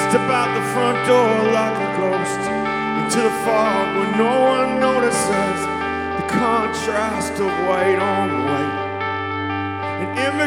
Step out the front door like a ghost into the fog where no one notices the contrast of white on white. And in